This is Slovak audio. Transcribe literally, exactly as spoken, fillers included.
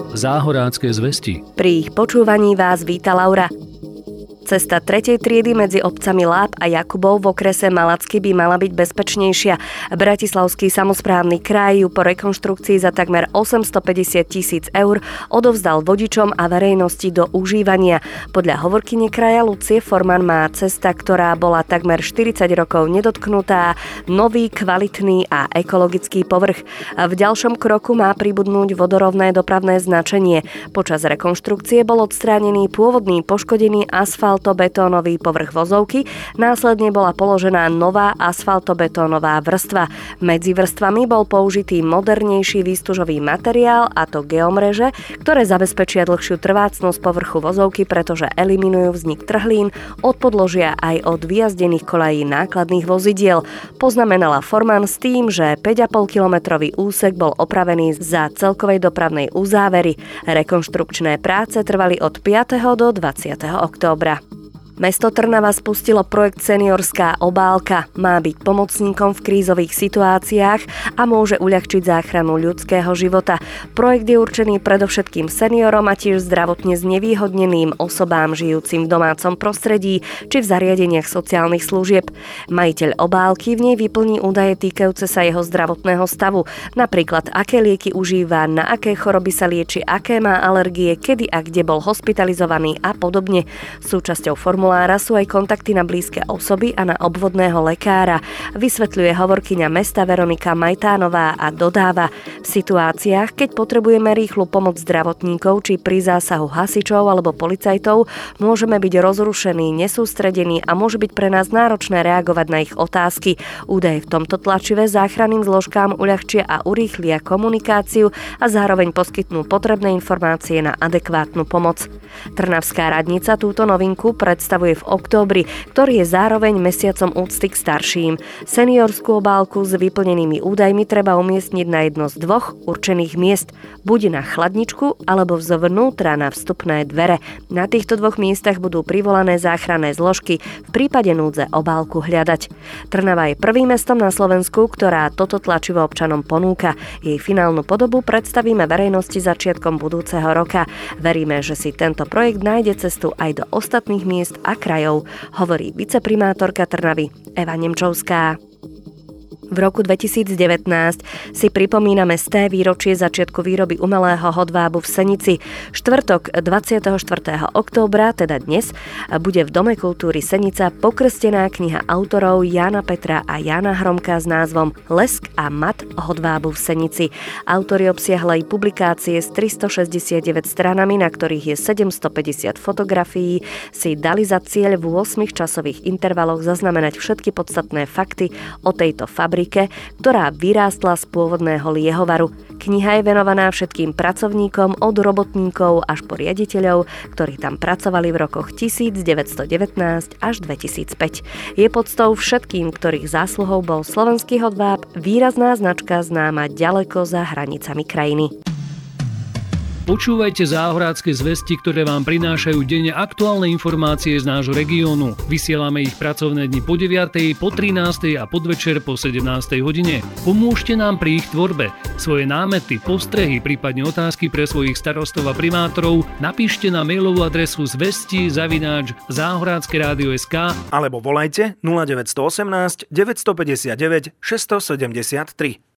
Záhorácké zvesti. Pri ich počúvaní vás víta Laura. Cesta tretej triedy medzi obcami Láb a Jakubov v okrese Malacky by mala byť bezpečnejšia. Bratislavský samosprávny kraj ju po rekonštrukcii za takmer osemstopäťdesiat tisíc eur odovzdal vodičom a verejnosti do užívania. Podľa hovorkyne kraja Lucie Forman má cesta, ktorá bola takmer štyridsať rokov nedotknutá, nový, kvalitný a ekologický povrch. V ďalšom kroku má pribudnúť vodorovné dopravné značenie. Počas rekonštrukcie bol odstránený pôvodný poškodený asfalt betónový povrch vozovky, následne bola položená nová asfaltobetónová vrstva. Medzi vrstvami bol použitý modernejší výstužový materiál, a to geomreže, ktoré zabezpečia dlhšiu trvácnosť povrchu vozovky, pretože eliminujú vznik trhlín od podložia aj od vyjazdených kolají nákladných vozidiel. Poznamenala Forman s tým, že päť a pol kilometrový úsek bol opravený za celkovej dopravnej uzávery. Rekonštrukčné práce trvali od piateho do dvadsiateho októbra. Mesto Trnava spustilo projekt Seniorská obálka. Má byť pomocníkom v krízových situáciách a môže uľahčiť záchranu ľudského života. Projekt je určený predovšetkým seniorom a tiež zdravotne znevýhodneným osobám žijúcim v domácom prostredí či v zariadeniach sociálnych služieb. Majiteľ obálky v nej vyplní údaje týkajúce sa jeho zdravotného stavu, napríklad aké lieky užíva, na aké choroby sa lieči, aké má alergie, kedy a kde bol hospitalizovaný a podobne. Súčasťou formulára sú aj kontakty na blízke osoby a na obvodného lekára, vysvetľuje hovorkyňa mesta Veronika Majtánová a dodáva: v situáciách, keď potrebujeme rýchlu pomoc zdravotníkov či pri zásahu hasičov alebo policajtov, môžeme byť rozrušení, nesústredení a môže byť pre nás náročné reagovať na ich otázky. Údaje v tomto tlačive záchranným zložkám uľahčia a urýchlia komunikáciu a zároveň poskytnú potrebné informácie na adekvátnu pomoc. Trnavská radnica túto novinku predstavuje v októbri, ktorý je zároveň mesiacom úcty k starším. Seniorskú obálku s vyplnenými údajmi treba umiestniť na jedno z dvoch určených miest, buď na chladničku alebo zvnútra na vstupné dvere. Na týchto dvoch miestach budú privolané záchranné zložky v prípade núdze obálku hľadať. Trnava je prvým mestom na Slovensku, ktorá toto tlačivo občanom ponúka. Jej finálnu podobu predstavíme verejnosti začiatkom budúceho roka. Veríme, že si tento projekt nájde cestu aj do ostatných miest a krajov, hovorí viceprimátorka Trnavy Eva Nemčovská. V roku dvetisícdevätnásť si pripomíname sté výročie začiatku výroby umelého hodvábu v Senici. Štvrtok dvadsiateho štvrtého októbra, teda dnes, bude v Dome kultúry Senica pokrstená kniha autorov Jána Petra a Jána Hromka s názvom Lesk a mat hodvábu v Senici. Autori obsiahlej publikácie s tristošesťdesiatdeväť stranami, na ktorých je sedemstopäťdesiat fotografií, si dali za cieľ v ôsmich časových intervaloch zaznamenať všetky podstatné fakty o tejto fabrike, ktorá vyrástla z pôvodného liehovaru. Kniha je venovaná všetkým pracovníkom od robotníkov až po riaditeľov, ktorí tam pracovali v rokoch devätnásťstodevätnásť až dvetisícpäť. Je poctou všetkým, ktorých zásluhou bol slovenský hodváb, výrazná značka známa ďaleko za hranicami krajiny. Počúvajte Záhorácké zvesti, ktoré vám prinášajú denne aktuálne informácie z nášho regiónu. Vysielame ich pracovné dni po deviatej, po trinástej a podvečer po sedemnástej hodine. Pomôžte nám pri ich tvorbe. Svoje námety, postrehy, prípadne otázky pre svojich starostov a primátorov napíšte na mailovú adresu zvesti zavináč záhorácké rádio bodka es ká alebo volajte nula deväť jedna osem deväť päť deväť šesť sedem tri.